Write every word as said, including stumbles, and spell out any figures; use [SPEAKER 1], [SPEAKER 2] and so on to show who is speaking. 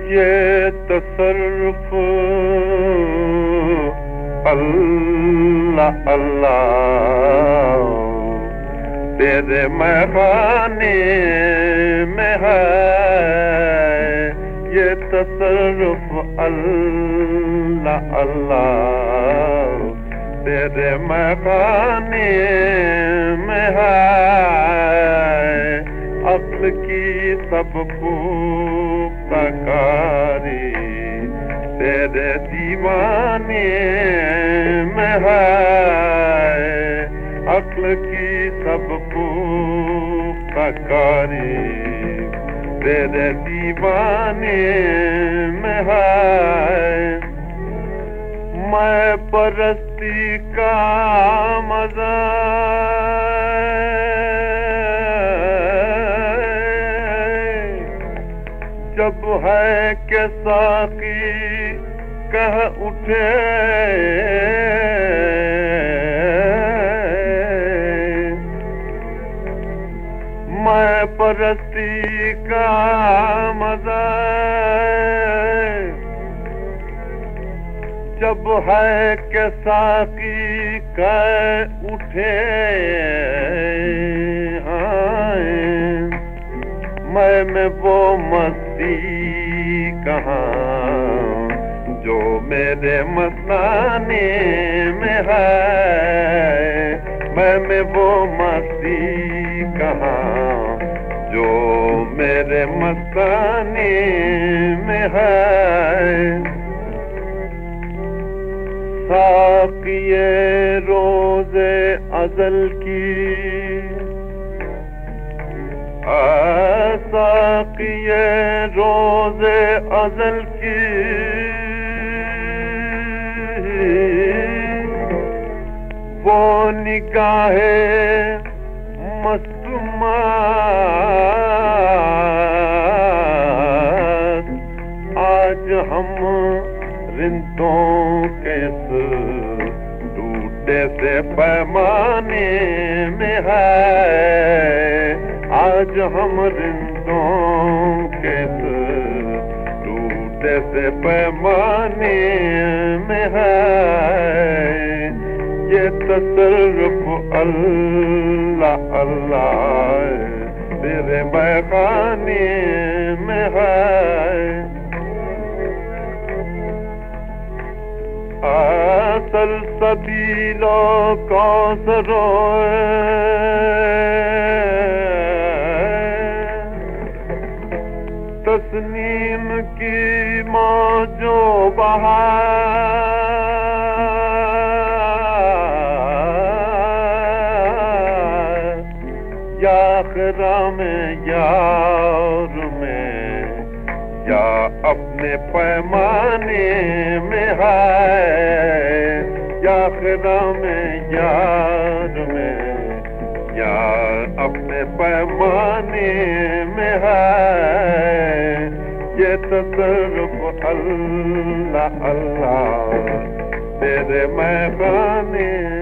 [SPEAKER 1] ये तसर्रुफ अल्लाह अल्लाह तेरे मैखाने में है। ये तसर्रुफ अल्लाह अल्लाह तेरे मैखाने में है। अक्ल की सब पुख्ताकारी तेरे दीवाने में है। अक्ल की सब पुख्ताकारी तेरे दीवाने में है। मैं परस्ती का मजा जब है के साकी कह उठे। मैं परस्ती का मजा जब है के साकी कह उठे। मैं में वो मस्ती कहाँ जो मेरे मस्ताने में है। मैं में वो मस्ती कहाँ जो मेरे मस्ताने में है। साक़िए रोज़े अज़ल की साक़िए रोज़े अज़ल की वो निगाहे मस्तूमात आज हम रिंदों के टूटे से पैमाने में है। आज हम रिंदों के टूटे से पैमाने में है। ये तसर्रुफ अल्लाह अल्लाह तेरे मैखाने में है। असल सबीलो कौसरो तस्नीम की मौजो बहार या खरा में यार में या अपने पैमाने में है। या खरा में यार में या अपने पैमाने में है। ये तसर्रुफ अल्लाह अल्लाह तेरे मैखाने